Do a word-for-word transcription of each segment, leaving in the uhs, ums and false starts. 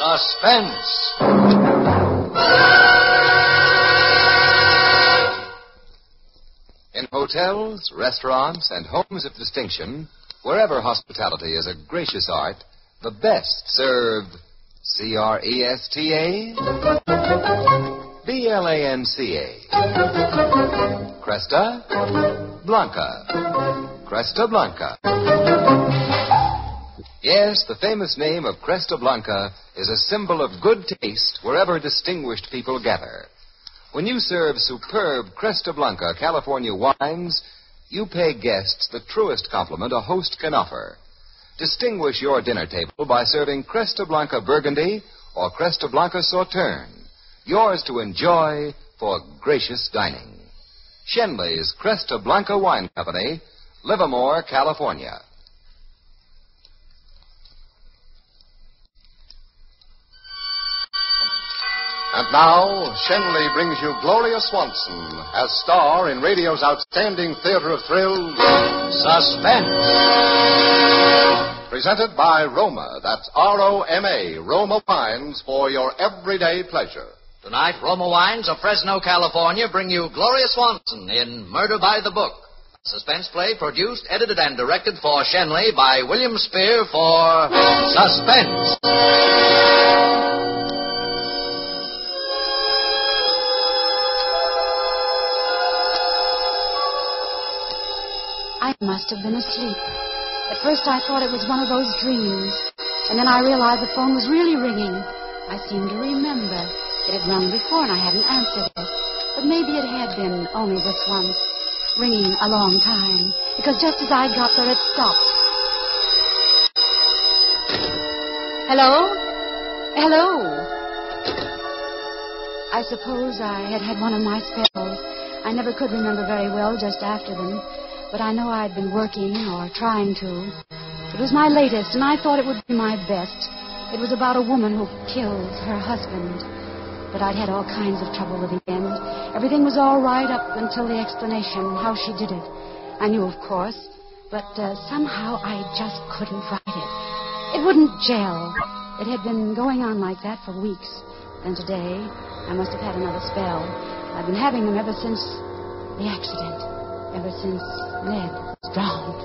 Suspense. In hotels, restaurants, and homes of distinction, wherever hospitality is a gracious art, the best serve C R E S T A, B L A N C A. Cresta Blanca. Cresta Blanca. Yes, the famous name of Cresta Blanca is a symbol of good taste wherever distinguished people gather. When you serve superb Cresta Blanca California wines, you pay guests the truest compliment a host can offer. Distinguish your dinner table by serving Cresta Blanca Burgundy or Cresta Blanca Sauterne, yours to enjoy for gracious dining. Shenley's Cresta Blanca Wine Company, Livermore, California. And now, Shenley brings you Gloria Swanson as star in radio's outstanding theater of thrills, Suspense. Presented by Roma. That's R O M A, Roma Wines for your everyday pleasure. Tonight, Roma Wines of Fresno, California bring you Gloria Swanson in Murder by the Book. A suspense play produced, edited, and directed for Shenley by William Spear for Suspense. I must have been asleep. At first I thought it was one of those dreams. And then I realized the phone was really ringing. I seemed to remember. It had rung before and I hadn't answered it. But maybe it had been only this once. Ringing a long time. Because just as I got there, it stopped. Hello? Hello? I suppose I had had one of my spells. I never could remember very well just after them. But I know I'd been working or trying to. It was my latest, and I thought it would be my best. It was about a woman who killed her husband. But I'd had all kinds of trouble with the end. Everything was all right up until the explanation, how she did it. I knew, of course, but uh, somehow I just couldn't write it. It wouldn't gel. It had been going on like that for weeks. Then today, I must have had another spell. I've been having them ever since the accident. Ever since Ned was drowned.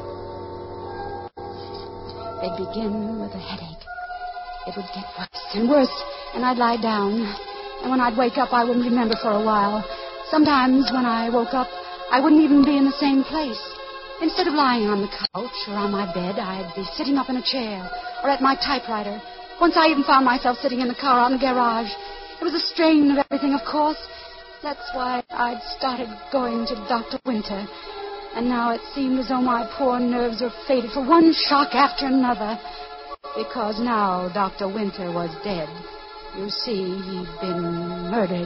They'd begin with a headache. It would get worse and worse, and I'd lie down. And when I'd wake up, I wouldn't remember for a while. Sometimes when I woke up, I wouldn't even be in the same place. Instead of lying on the couch or on my bed, I'd be sitting up in a chair or at my typewriter. Once I even found myself sitting in the car out in the garage. It was a strain of everything, of course. That's why I'd started going to Doctor Winter. And now it seemed as though my poor nerves were faded for one shock after another. Because now Doctor Winter was dead. You see, he'd been murdered.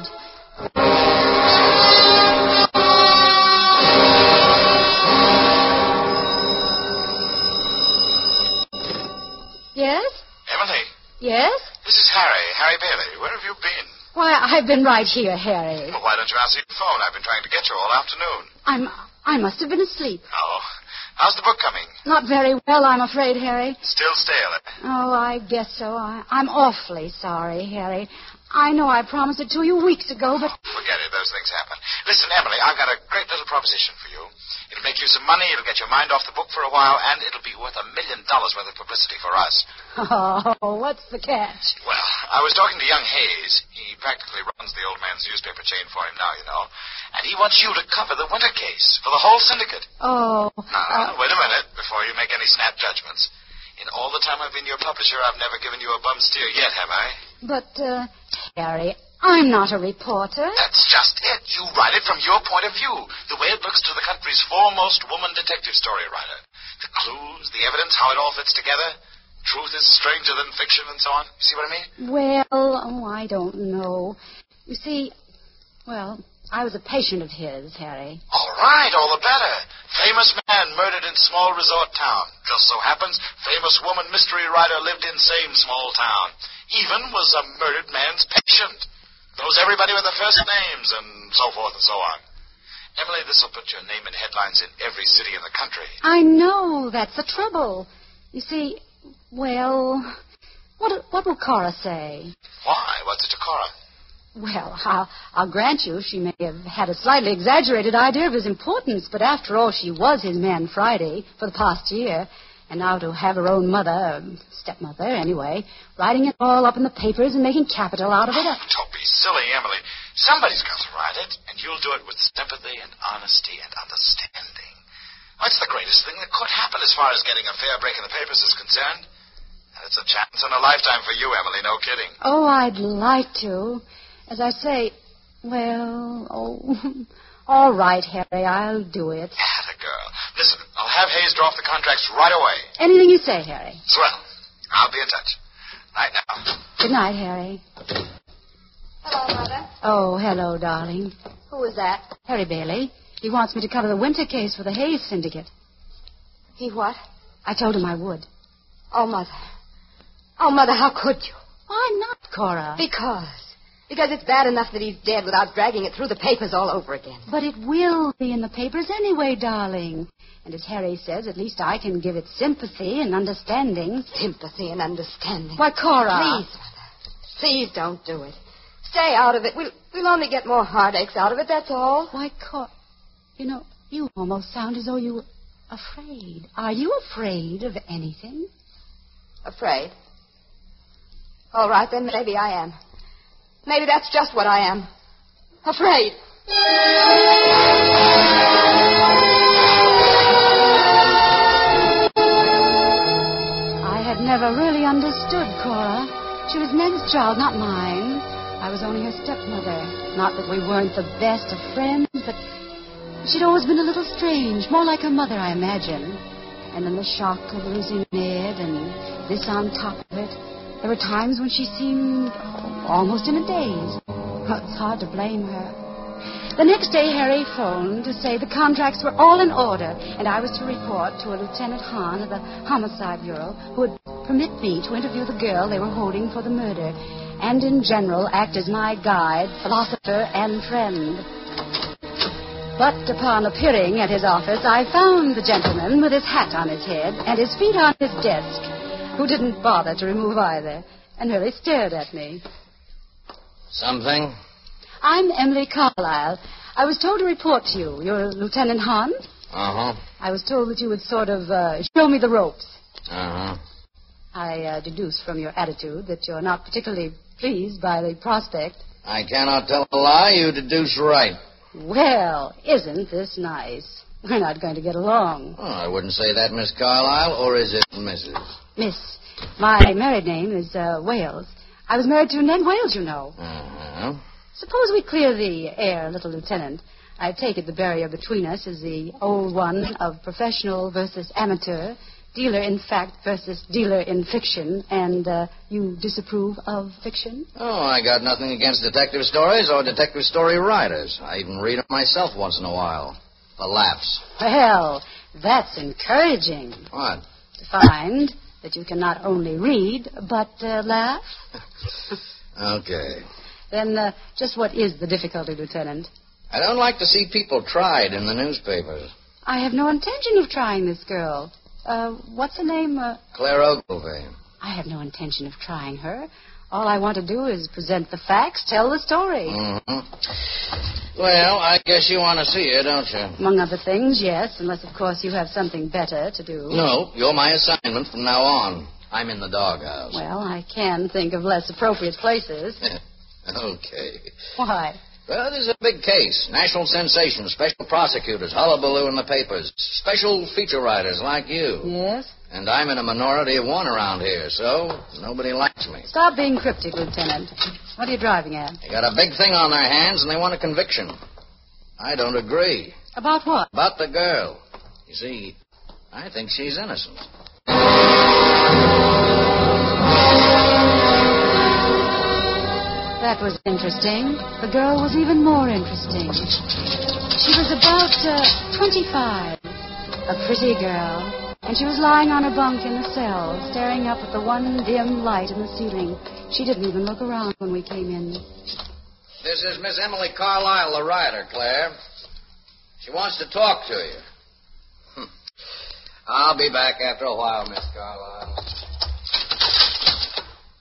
Yes? Emily? Yes? This is Harry, Harry Bailey. Where have you been? Why, I've been right here, Harry. Well, why don't you answer your phone? I've been trying to get you all afternoon. I'm... I must have been asleep. Oh. How's the book coming? Not very well, I'm afraid, Harry. Still stale, eh? Oh, I guess so. I, I'm awfully sorry, Harry. I know I promised it to you weeks ago, but... Oh, forget it. Those things happen. Listen, Emily, I've got a great little proposition for you. It'll make you some money, it'll get your mind off the book for a while, and it'll be worth a million dollars worth of publicity for us. Oh, what's the catch? Well, I was talking to young Hayes. He practically runs the old man's newspaper chain for him now, you know. And he wants you to cover the Winter case for the whole syndicate. Oh. Now, uh... wait a minute before you make any snap judgments. In all the time I've been your publisher, I've never given you a bum steer yet, have I? But, uh, Harry, I'm not a reporter. That's just it. You write it from your point of view, the way it looks to the country's foremost woman detective story writer. The clues, the evidence, how it all fits together. Truth is stranger than fiction and so on. You see what I mean? Well, oh, I don't know. You see, well, I was a patient of his, Harry. All right, all the better. Famous man murdered in small resort town. Just so happens, famous woman mystery writer lived in same small town. Even was a murdered man's patient. Knows everybody with their first names and so forth and so on. Emily, this will put your name in headlines in every city in the country. I know. That's the trouble. You see, well, What, what will Cora say? Why? What's it to Cora? Well, I'll, I'll grant you she may have had a slightly exaggerated idea of his importance, but after all, she was his man Friday for the past year. And now to have her own mother, um, stepmother anyway, writing it all up in the papers and making capital out of it. Oh, don't be silly, Emily. Somebody's got to write it, and you'll do it with sympathy and honesty and understanding. That's the greatest thing that could happen as far as getting a fair break in the papers is concerned. And it's a chance in a lifetime for you, Emily, no kidding. Oh, I'd like to. As I say, well, oh, all right, Harry, I'll do it. Atta girl. Listen, I'll have Hayes draw off the contracts right away. Anything you say, Harry. Swell. I'll be in touch. Night now. Good night, Harry. Hello, Mother. Oh, hello, darling. Who is that? Harry Bailey. He wants me to cover the winter case for the Hayes Syndicate. He what? I told him I would. Oh, Mother. Oh, Mother, how could you? Why not, Cora? Because. Because it's bad enough that he's dead without dragging it through the papers all over again. But it will be in the papers anyway, darling. And as Harry says, at least I can give it sympathy and understanding. Sympathy and understanding. Why, Cora. Please, Mother. Please don't do it. Stay out of it. We'll, we'll only get more heartaches out of it, that's all. Why, Cora. You know, you almost sound as though you were afraid. Are you afraid of anything? Afraid? All right, then maybe I am. Maybe that's just what I am. Afraid. I had never really understood Cora. She was Meg's child, not mine. I was only her stepmother. Not that we weren't the best of friends, but she'd always been a little strange, more like her mother, I imagine. And then the shock of losing Ned and this on top of it. There were times when she seemed oh, almost in a daze. Well, it's hard to blame her. The next day, Harry phoned to say the contracts were all in order, and I was to report to a Lieutenant Hahn of the Homicide Bureau, who would permit me to interview the girl they were holding for the murder, and in general act as my guide, philosopher, and friend. But upon appearing at his office, I found the gentleman with his hat on his head and his feet on his desk, who didn't bother to remove either, and really stared at me. Something? I'm Emily Carlyle. I was told to report to you. You're Lieutenant Hahn? Uh-huh. I was told that you would sort of uh, show me the ropes. Uh-huh. I uh, deduce from your attitude that you're not particularly pleased by the prospect. I cannot tell a lie. You deduce right. Well, isn't this nice? We're not going to get along. Oh, I wouldn't say that, Miss Carlyle, or is it Missus? Miss. My married name is uh, Wales. I was married to Ned Wales, you know. Uh-huh. Suppose we clear the air, little lieutenant. I take it the barrier between us is the old one of professional versus amateur, dealer in fact versus dealer in fiction, and uh, you disapprove of fiction? Oh, I got nothing against detective stories or detective story writers. I even read them myself once in a while. For laughs. Well, that's encouraging. What? To find that you can not only read, but uh, laugh. Okay. Then uh, just what is the difficulty, Lieutenant? I don't like to see people tried in the newspapers. I have no intention of trying this girl. Uh, what's her name? Uh... Claire Ogilvy. I have no intention of trying her. All I want to do is present the facts, tell the story. Mm-hmm. Well, I guess you want to see her, don't you? Among other things, yes, unless, of course, you have something better to do. No, you're my assignment from now on. I'm in the doghouse. Well, I can think of less appropriate places. Okay. Why? Well, there's a big case. National sensation, special prosecutors, hullabaloo in the papers, special feature writers like you. Yes? And I'm in a minority of one around here, so nobody likes me. Stop being cryptic, Lieutenant. What are you driving at? They got a big thing on their hands, and they want a conviction. I don't agree. About what? About the girl. You see, I think she's innocent. That was interesting. The girl was even more interesting. She was about uh, twenty-five. A pretty girl. And she was lying on her bunk in the cell, staring up at the one dim light in the ceiling. She didn't even look around when we came in. This is Miss Emily Carlyle, the writer, Claire. She wants to talk to you. Hm. I'll be back after a while, Miss Carlyle.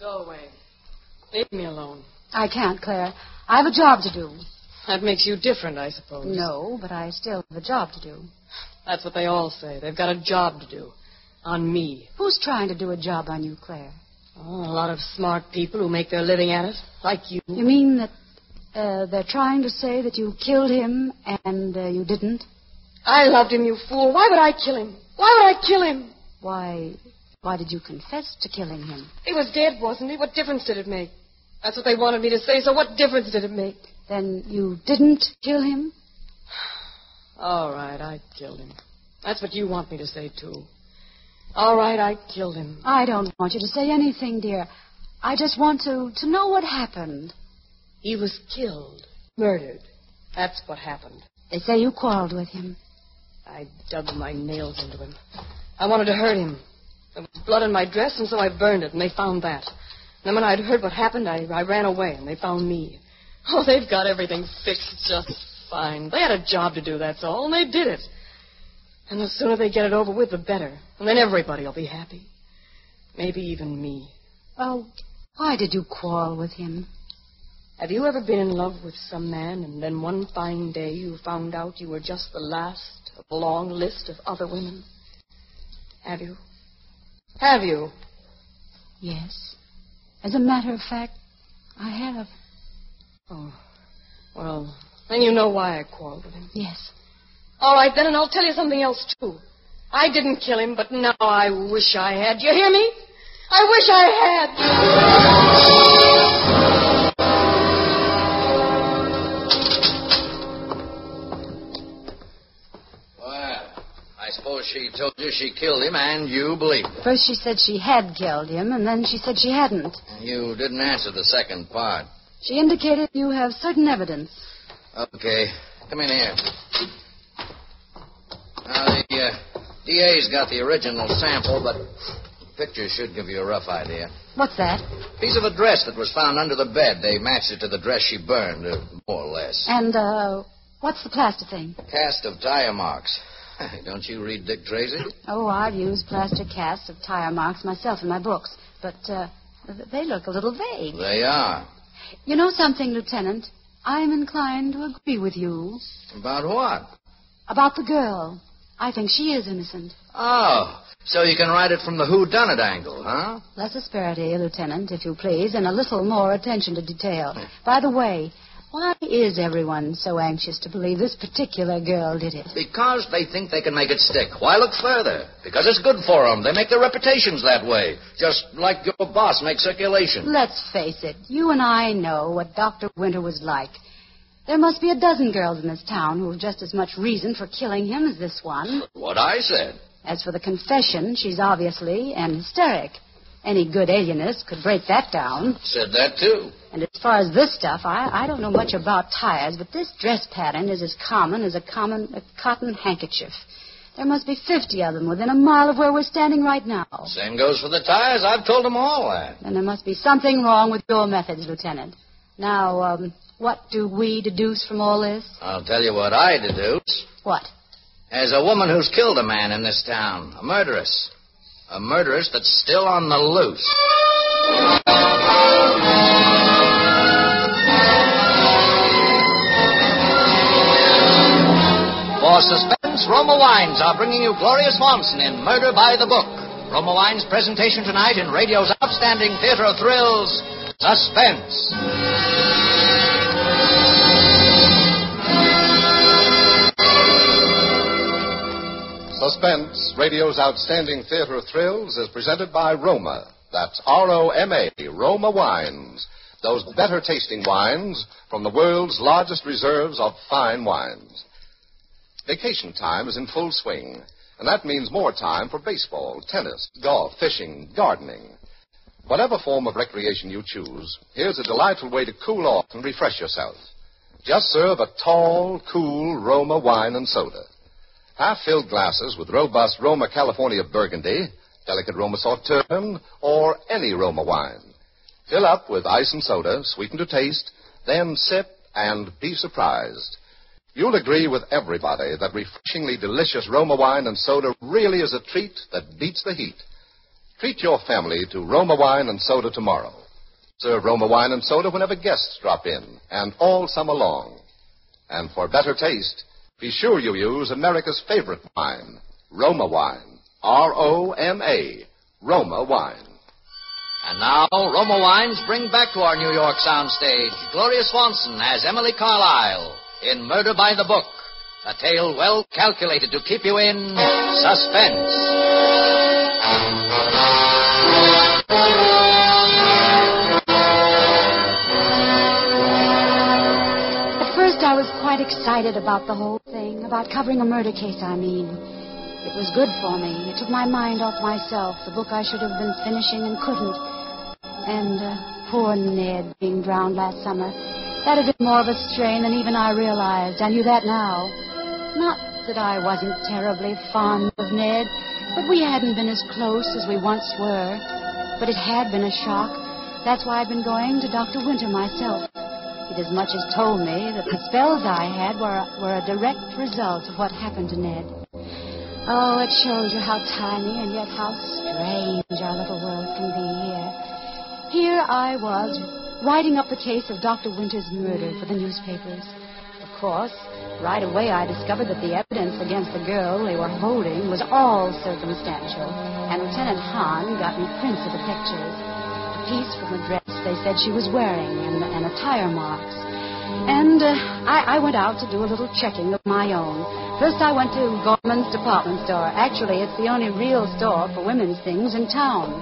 Go away. Leave me alone. I can't, Claire. I have a job to do. That makes you different, I suppose. No, but I still have a job to do. That's what they all say. They've got a job to do. On me. Who's trying to do a job on you, Claire? Oh, a lot of smart people who make their living at it, like you. You mean that uh, they're trying to say that you killed him and uh, you didn't? I loved him, you fool. Why would I kill him? Why would I kill him? Why, why did you confess to killing him? He was dead, wasn't he? What difference did it make? That's what they wanted me to say, so what difference did it make? Then you didn't kill him? All right, I killed him. That's what you want me to say, too. All right, I killed him. I don't want you to say anything, dear. I just want to, to know what happened. He was killed. Murdered. That's what happened. They say you quarreled with him. I dug my nails into him. I wanted to hurt him. There was blood on my dress, and so I burned it, and they found that. And then when I'd heard what happened, I, I ran away, and they found me. Oh, they've got everything fixed just fine. They had a job to do, that's all, and they did it. And the sooner they get it over with, the better. And then everybody will be happy. Maybe even me. Oh, why did you quarrel with him? Have you ever been in love with some man, and then one fine day you found out you were just the last of a long list of other women? Have you? Have you? Yes. As a matter of fact, I have. Oh, well, then you know why I quarreled with him. Yes. All right, then, and I'll tell you something else, too. I didn't kill him, but now I wish I had. You hear me? I wish I had. Well, I suppose she told you she killed him, and you believed her. First she said she had killed him, and then she said she hadn't. You didn't answer the second part. She indicated you have certain evidence. Okay. Come in here. Now, the uh, D A's got the original sample, but the picture should give you a rough idea. What's that? Piece of a dress that was found under the bed. They matched it to the dress she burned, uh, more or less. And, uh, what's the plaster thing? Cast of tire marks. Don't you read Dick Tracy? Oh, I've used plaster casts of tire marks myself in my books, but, uh, they look a little vague. They are. You know something, Lieutenant? I'm inclined to agree with you. About what? About the girl. I think she is innocent. Oh, so you can write it from the whodunit angle, huh? Less asperity, Lieutenant, if you please, and a little more attention to detail. By the way, why is everyone so anxious to believe this particular girl did it? Because they think they can make it stick. Why look further? Because it's good for them. They make their reputations that way, just like your boss makes circulation. Let's face it. You and I know what Doctor Winter was like. There must be a dozen girls in this town who have just as much reason for killing him as this one. What I said. As for the confession, she's obviously an hysteric. Any good alienist could break that down. Said that, too. And as far as this stuff, I, I don't know much about tires, but this dress pattern is as common as a common a cotton handkerchief. There must be fifty of them within a mile of where we're standing right now. Same goes for the tires. I've told them all that. Then there must be something wrong with your methods, Lieutenant. Now, um, what do we deduce from all this? I'll tell you what I deduce. What? There's a woman who's killed a man in this town. A murderess. A murderess that's still on the loose. For suspense, Roma Wines are bringing you Gloria Swanson in Murder by the Book. Roma Wines' presentation tonight in radio's outstanding theater of thrills, Suspense. Suspense, radio's outstanding theater of thrills, is presented by Roma. That's R O M A, Roma Wines. Those better-tasting wines from the world's largest reserves of fine wines. Vacation time is in full swing, and that means more time for baseball, tennis, golf, fishing, gardening. Whatever form of recreation you choose, here's a delightful way to cool off and refresh yourself. Just serve a tall, cool Roma wine and soda. Half-filled glasses with robust Roma California Burgundy, delicate Roma Sauterne, or any Roma wine. Fill up with ice and soda, sweeten to taste, then sip and be surprised. You'll agree with everybody that refreshingly delicious Roma wine and soda really is a treat that beats the heat. Treat your family to Roma wine and soda tomorrow. Serve Roma wine and soda whenever guests drop in, and all summer long. And for better taste, be sure you use America's favorite wine, Roma wine. R O M A, Roma wine. And now, Roma Wines bring back to our New York soundstage Gloria Swanson as Emily Carlyle in Murder by the Book, a tale well calculated to keep you in suspense. At first, I was quite excited about the whole thing, about covering a murder case, I mean. It was good for me. It took my mind off myself, the book I should have been finishing and couldn't. And uh, poor Ned being drowned last summer. That had been more of a strain than even I realized. I knew that now. Not that I wasn't terribly fond of Ned, but we hadn't been as close as we once were. But it had been a shock. That's why I've been going to Doctor Winter myself. He'd as much as told me that the spells I had were, were a direct result of what happened to Ned. Oh, it shows you how tiny and yet how strange our little world can be here. Here I was, writing up the case of Doctor Winter's murder for the newspapers. Of course, right away I discovered that the evidence against the girl they were holding was all circumstantial, and Lieutenant Hahn got me prints of the pictures. A piece from the dress they said she was wearing, and, and the tire marks. And uh, I, I went out to do a little checking of my own. First I went to Gorman's department store. Actually, it's the only real store for women's things in town.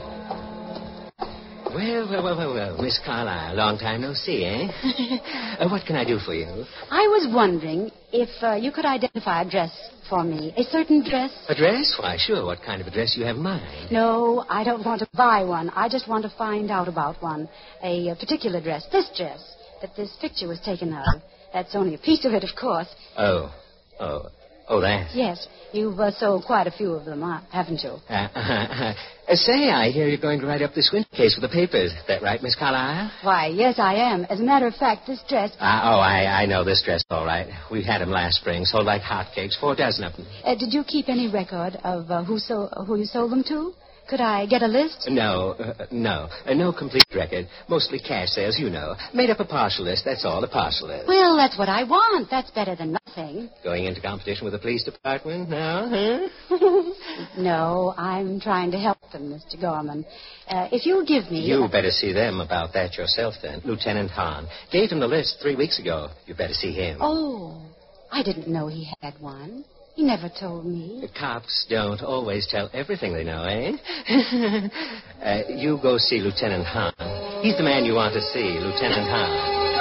Well, well, well, well, well, Miss Carlyle, long time no see, eh? uh, what can I do for you? I was wondering if uh, you could identify a dress for me. A certain dress? A dress? Why, sure. What kind of a dress you have in mind? No, I don't want to buy one. I just want to find out about one. A, a particular dress. This dress that this picture was taken of. That's only a piece of it, of course. Oh. Oh. Oh, that? Yes. You've uh, sold quite a few of them, uh, haven't you? Uh, uh, uh, say, I hear you're going to write up this winter case for the papers. Is that right, Miss Carlyle? Why, yes, I am. As a matter of fact, this dress... Uh, oh, I, I know this dress, all right. We had them last spring, sold like hotcakes, four dozen of them. Uh, did you keep any record of uh, who, so, who you sold them to? Could I get a list? No, uh, no. Uh, no complete record. Mostly cash sales, you know. Made up a partial list, that's all, a partial list. Well, that's what I want. That's better than nothing. Going into competition with the police department now, huh? No, I'm trying to help them, Mister Gorman. Uh, if you'll give me... You uh, better see them about that yourself, then. Lieutenant Hahn. Gave him the list three weeks ago. You better see him. Oh, I didn't know he had one. He never told me. The cops don't always tell everything they know, eh? uh, you go see Lieutenant Hahn. He's the man you want to see, Lieutenant Hahn.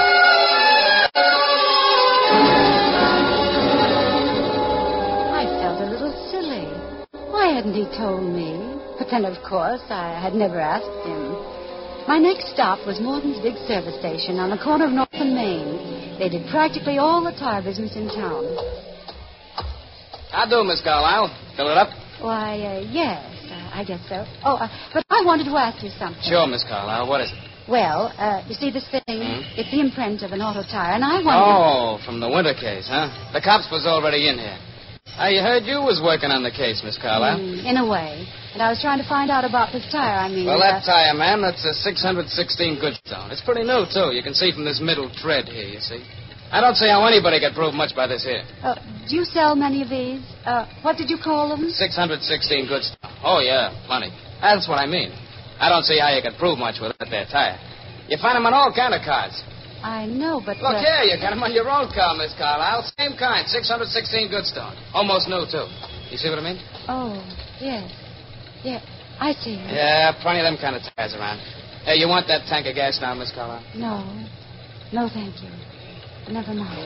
I felt a little silly. Why hadn't he told me? But then, of course, I had never asked him. My next stop was Morton's big service station on the corner of North and Main. They did practically all the tire business in town. How do, Miss Carlyle? Fill it up? Why, uh, yes, uh, I guess so. Oh, uh, but I wanted to ask you something. Sure, Miss Carlyle. What is it? Well, uh, you see this thing? Hmm? It's the imprint of an auto tire, and I wondered... Oh, from the winter case, huh? The cops was already in here. I heard you was working on the case, Miss Carlyle. Mm, in a way. And I was trying to find out about this tire, I mean... Well, uh, that tire, ma'am, that's a six hundred sixteen Goodstone. It's pretty new, too. You can see from this middle tread here, you see. I don't see how anybody could prove much by this here. Uh, do you sell many of these? Uh, what did you call them? six hundred sixteen Goodstone. Oh, yeah, plenty. That's what I mean. I don't see how you could prove much with that there tire. You find them on all kind of cars. I know, but... Look uh... here, you got them on your own car, Miss Carlyle. Same kind, six hundred sixteen Goodstone. Almost new, too. You see what I mean? Oh, yes. Yeah, I see. Yeah, plenty of them kind of tires around. Hey, you want that tank of gas now, Miss Carlyle? No. No, thank you. Never mind.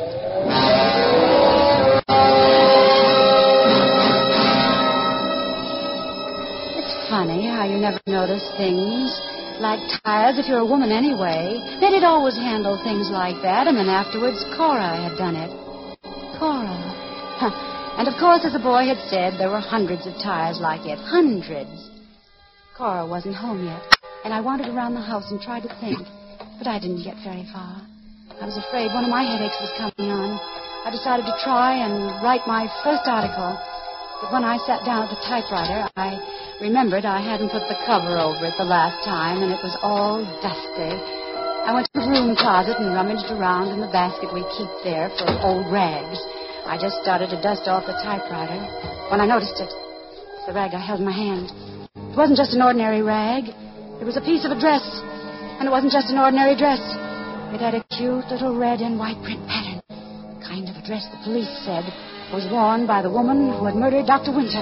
It's funny how you never notice things like tires if you're a woman anyway. Then it always handled things like that, and then afterwards Cora had done it. Cora. Huh. And of course, as the boy had said, there were hundreds of tires like it. Hundreds. Cora wasn't home yet, and I wandered around the house and tried to think, but I didn't get very far. I was afraid one of my headaches was coming on. I decided to try and write my first article. But when I sat down at the typewriter, I remembered I hadn't put the cover over it the last time, and it was all dusty. I went to the room closet and rummaged around in the basket we keep there for old rags. I just started to dust off the typewriter when I noticed it. The rag I held in my hand. It wasn't just an ordinary rag. It was a piece of a dress. And it wasn't just an ordinary dress. It had a cute little red and white print pattern. The kind of a dress the police said was worn by the woman who had murdered Doctor Winter.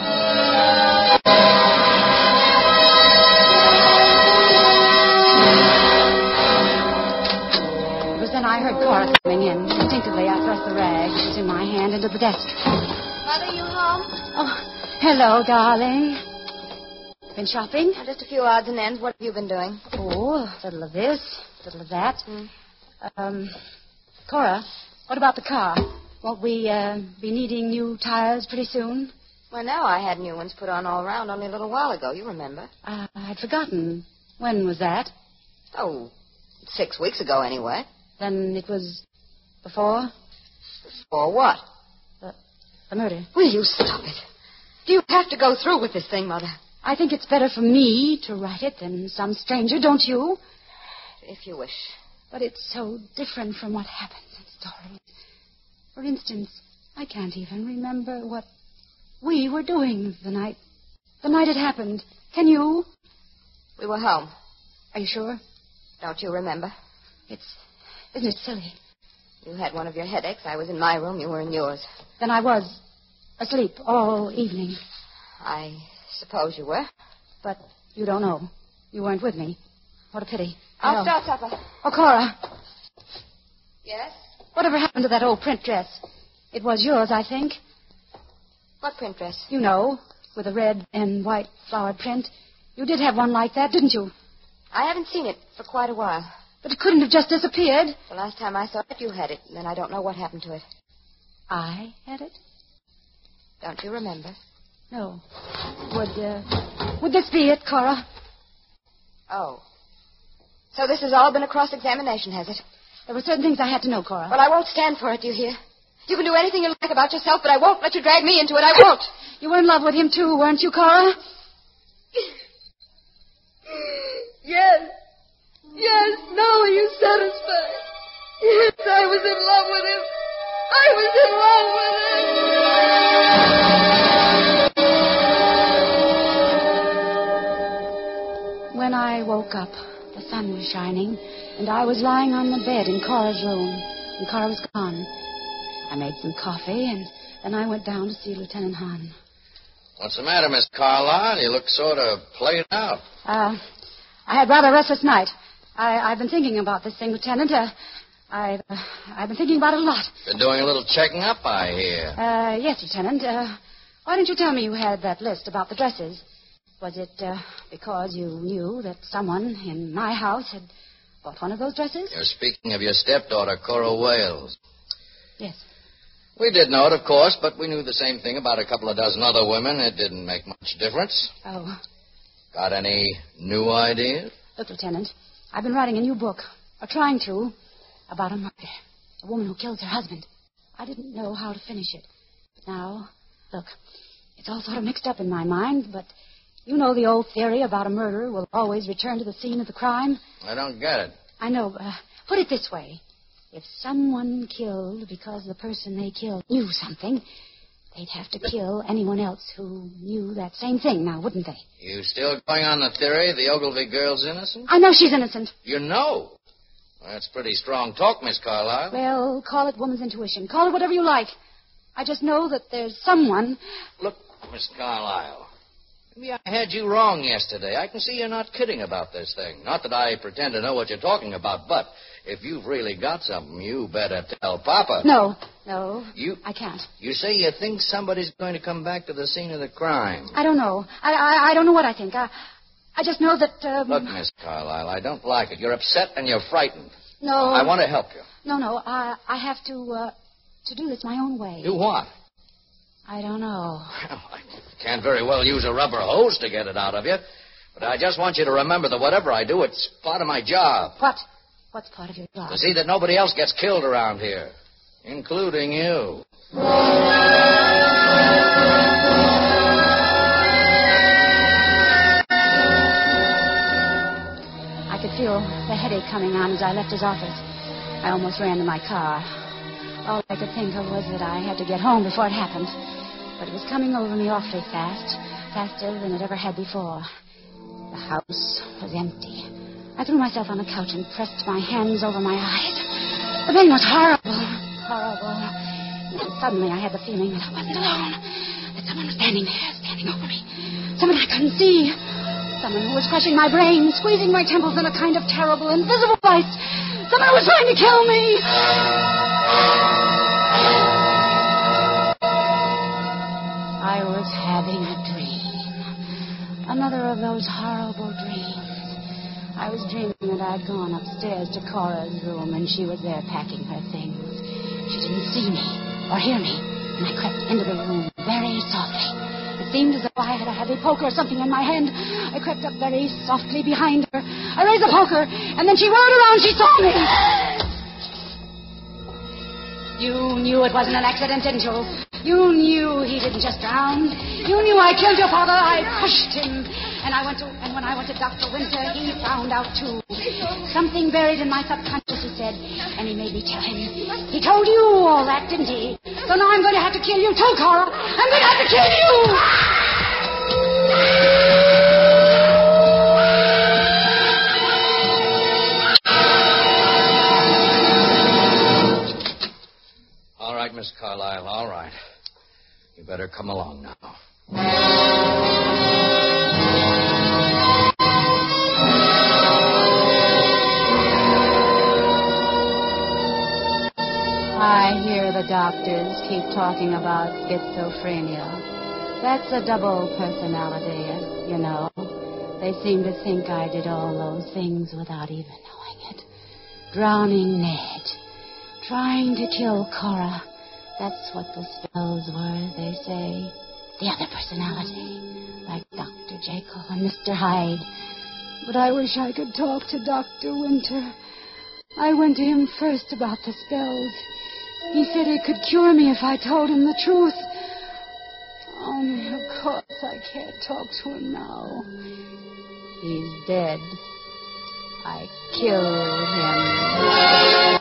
It was then I heard Cora coming in. Instinctively, I thrust the rag that was in my hand into the desk. Mother, you home? Oh, hello, darling. Been shopping? Oh, just a few odds and ends. What have you been doing? Oh, a little of this, a little of that. Hmm. Um, Cora, what about the car? Won't we uh, be needing new tires pretty soon? Well, now I had new ones put on all around only a little while ago. You remember? Uh, I'd forgotten. When was that? Oh, six weeks ago anyway. Then it was before? For what? The, the murder. Will you stop it? Do you have to go through with this thing, Mother? I think it's better for me to write it than some stranger, don't you? If you wish. But it's so different from what happened in stories. For instance, I can't even remember what we were doing the night... the night it happened. Can you? We were home. Are you sure? Don't you remember? It's... Isn't it silly? You had one of your headaches. I was in my room. You were in yours. Then I was asleep all evening. I suppose you were. But you don't know. You weren't with me. What a pity. I'll No. start supper. Oh, Cora. Yes? Whatever happened to that old print dress? It was yours, I think. What print dress? You know, with a red and white flowered print. You did have one like that, didn't you? I haven't seen it for quite a while. But it couldn't have just disappeared. The last time I saw it, you had it, and then I don't know what happened to it. I had it? Don't you remember? No. Would, uh, would this be it, Cora? Oh. So this has all been a cross-examination, has it? There were certain things I had to know, Cora. Well, I won't stand for it, do you hear? You can do anything you like about yourself, but I won't let you drag me into it. I won't. You were in love with him, too, weren't you, Cora? Yes. Yes. Now are you satisfied? Yes, I was in love with him. I was in love with him. When I woke up, the sun was shining, and I was lying on the bed in Cora's room, and Cora was gone. I made some coffee, and then I went down to see Lieutenant Hahn. What's the matter, Miss Carlyle? You look sort of played out. Uh, I had rather a restless night. I, I've been thinking about this thing, Lieutenant. Uh, I've, uh, I've been thinking about it a lot. Been doing a little checking up, I hear. Uh, yes, Lieutenant. Uh, why didn't you tell me you had that list about the dresses? Was it uh, because you knew that someone in my house had bought one of those dresses? You're speaking of your stepdaughter, Cora Wales. Yes. We did know it, of course, but we knew the same thing about a couple of dozen other women. It didn't make much difference. Oh. Got any new ideas? Look, Lieutenant, I've been writing a new book, or trying to, about a murder. A woman who kills her husband. I didn't know how to finish it. But now, look, it's all sort of mixed up in my mind, but you know the old theory about a murderer will always return to the scene of the crime? I don't get it. I know. Uh, put it this way. If someone killed because the person they killed knew something, they'd have to kill anyone else who knew that same thing now, wouldn't they? You still going on the theory the Ogilvy girl's innocent? I know she's innocent. You know? Well, that's pretty strong talk, Miss Carlyle. Well, call it woman's intuition. Call it whatever you like. I just know that there's someone... Look, Miss Carlyle, maybe I had you wrong yesterday. I can see you're not kidding about this thing. Not that I pretend to know what you're talking about, but if you've really got something, you better tell Papa. No, no, You, I can't. You say you think somebody's going to come back to the scene of the crime. I don't know. I I, I don't know what I think. I, I just know that... Um... Look, Miss Carlyle, I don't like it. You're upset and you're frightened. No. I want to help you. No, no, I, I have to, uh, to do this my own way. Do what? I don't know. Well, I can't very well use a rubber hose to get it out of you. But I just want you to remember that whatever I do, it's part of my job. What? What's part of your job? To see that nobody else gets killed around here, including you. headache coming on as I left his office. I almost ran to my car. All I could think of was that I had to get home before it happened. But it was coming over me awfully fast, faster than it ever had before. The house was empty. I threw myself on the couch and pressed my hands over my eyes. The pain was horrible, horrible. And then suddenly I had the feeling that I wasn't alone, that someone was standing there, standing over me. Someone I couldn't see. Someone who was crushing my brain, squeezing my temples in a kind of terrible, invisible vice. Someone who was trying to kill me. I was having a dream. Another of those horrible dreams. I was dreaming that I'd gone upstairs to Cora's room and she was there packing her things. She didn't see me or hear me, and I crept into the room very softly. It seemed as though I had a heavy poker or something in my hand. I crept up very softly behind her. I raised the poker, and then she whirled around. She saw me. You knew it wasn't an accident, didn't you? You knew he didn't just drown. You knew I killed your father. I pushed him. And I went to, and when I went to Doctor Winter, he found out, too. Something buried in my subconscious, he said, and he made me tell him. He told you all that, didn't he? So now I'm going to have to kill you, too, Cora. I'm going to have to kill you! All right, Miss Carlyle, all right. You better come along now. I hear the doctors keep talking about schizophrenia. That's a double personality, you know. They seem to think I did all those things without even knowing it. Drowning Ned. Trying to kill Cora. That's what the spells were, they say. The other personality. Like Doctor Jekyll and Mister Hyde. But I wish I could talk to Doctor Winter. I went to him first about the spells. He said he could cure me if I told him the truth. Only, of course, I can't talk to him now. He's dead. I killed him.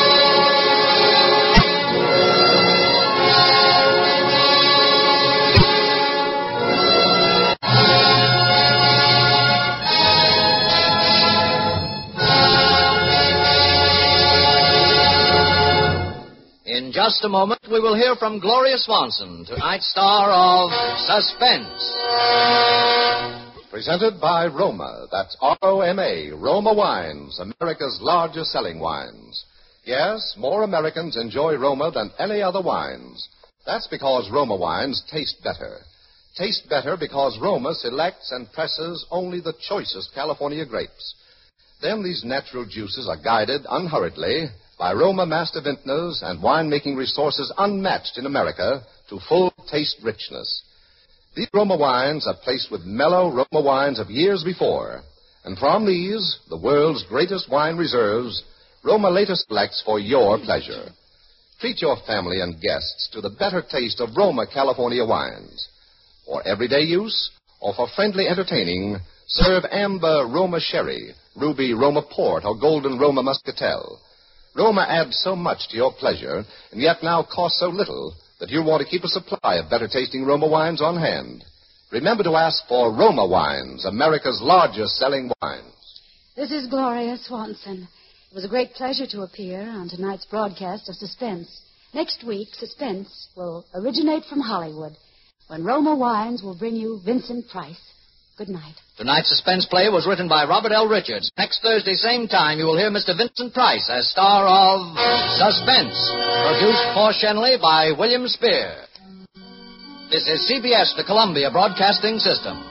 In just a moment, we will hear from Gloria Swanson, tonight's star of Suspense. Presented by Roma. That's R O M A, Roma Wines, America's largest selling wines. Yes, more Americans enjoy Roma than any other wines. That's because Roma wines taste better. Taste better because Roma selects and presses only the choicest California grapes. Then these natural juices are guided unhurriedly by Roma master vintners and winemaking resources unmatched in America to full taste richness. These Roma wines are placed with mellow Roma wines of years before. And from these, the world's greatest wine reserves, Roma later selects for your pleasure. Treat your family and guests to the better taste of Roma California wines. For everyday use or for friendly entertaining, serve amber Roma sherry, ruby Roma port, or golden Roma muscatel. Roma adds so much to your pleasure, and yet now costs so little, that you'll want to keep a supply of better-tasting Roma wines on hand. Remember to ask for Roma Wines, America's largest-selling wines. This is Gloria Swanson. It was a great pleasure to appear on tonight's broadcast of Suspense. Next week, Suspense will originate from Hollywood, when Roma Wines will bring you Vincent Price. Good night. Tonight's suspense play was written by Robert L. Richards. Next Thursday, same time, you will hear Mister Vincent Price as star of Suspense, produced for Shenley by William Spear. This is C B S, the Columbia Broadcasting System.